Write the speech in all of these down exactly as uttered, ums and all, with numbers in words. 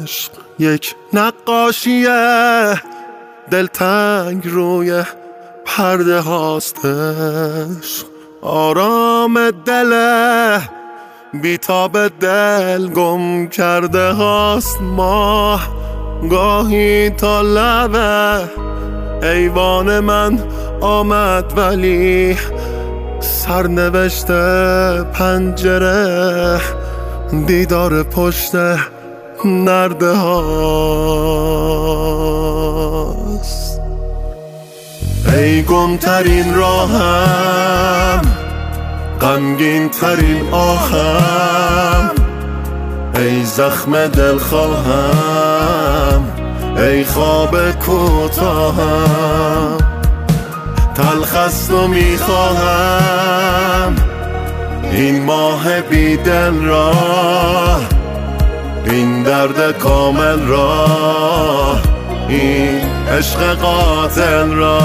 عشق یک نقاشیه، دلتنگ روی پرده هاست عشق، آرام دل بیتاب دل گم کرده هاست. ماه گاهی تا لبه ایوان من آمد، ولی سرنوشت پنجره دیدار پشت نرده هاست. ای گم ترین راهم، غمگین ترین آهم، ای زخم دل خواهم، ای خواب کوتاهم، تلخ است و میخواهم این ماه بی دل را، این درد کامل را، این عشق قاتل را.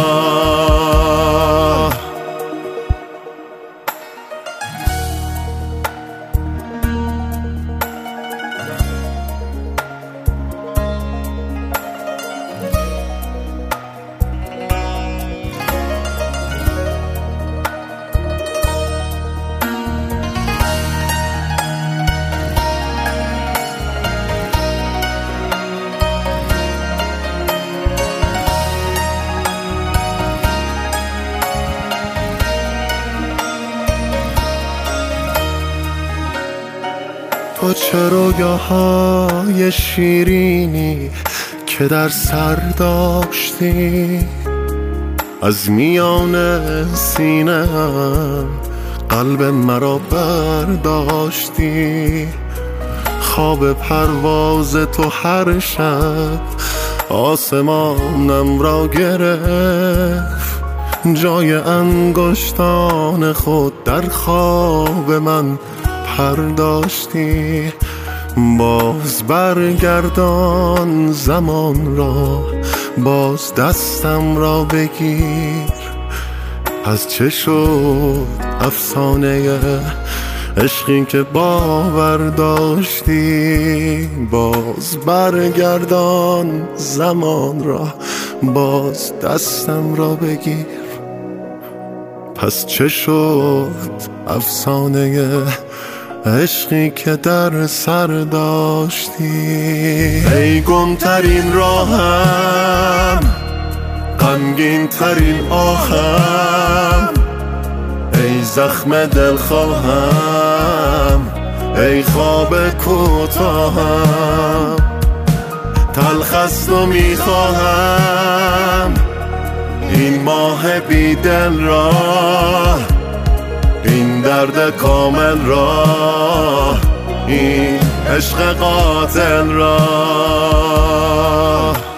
تو چه رویاهای شیرینی که در سر داشتی، از میان سینه‌ام قلب مرا برداشتی. خواب پرواز تو هر شب آسمانم را گرفت، جای انگشتان خود در خواب من پرداشتی. باز برگردان زمان را، باز دستم را بگیر، از چه شد افسانه عشقی که باور داشتی. باز برگردان زمان را، باز دستم را بگیر، پس چه شد افسانه عشقی که در سر داشتی. ای گم ترین راهم، غمگین ترین آهم، ای زخم دل خواهم، ای خواب کوتاهم، تلخ است و میخواهم این ماه بی دل را، این درد کامل را، این عشق قاتل را.